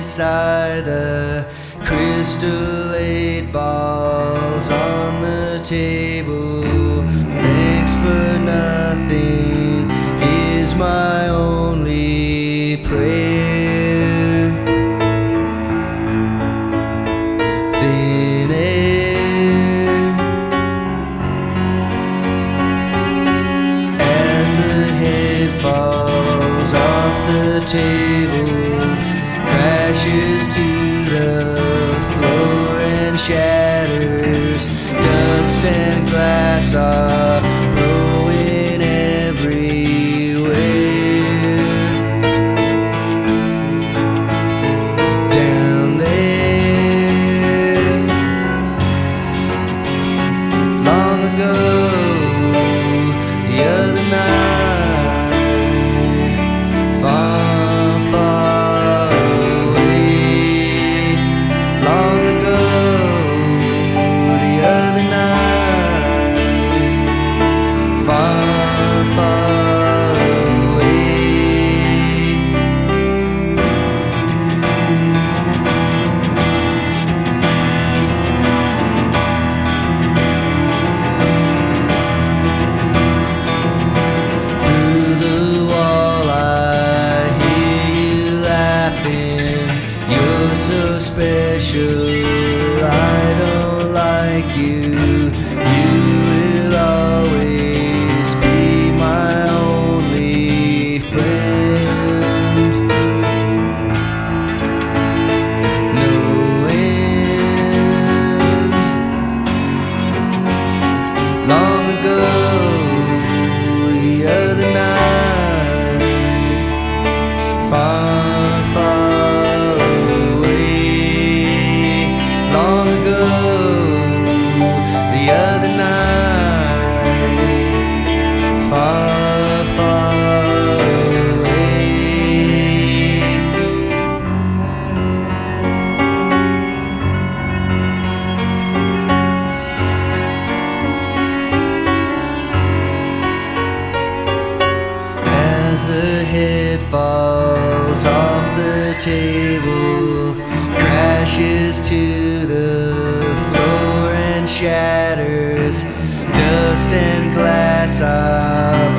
inside the crystal 8 balls on the table. Thanks for nothing is my only prayer. Thin air as the head falls off the table, crashes to the floor and shatters. Dust and glass are blowing everywhere. Down there, long ago, the other night, far, far away. Long ago, the other night, far, far away. Through the wall I hear you laughing. You're so special, I don't like you. You will always be my only friend. No end. Long ago, the other night, far, far away. Long ago, the other night, far, far away. As the head falls off the table, crashes to the floor and shatters. Dust and glass are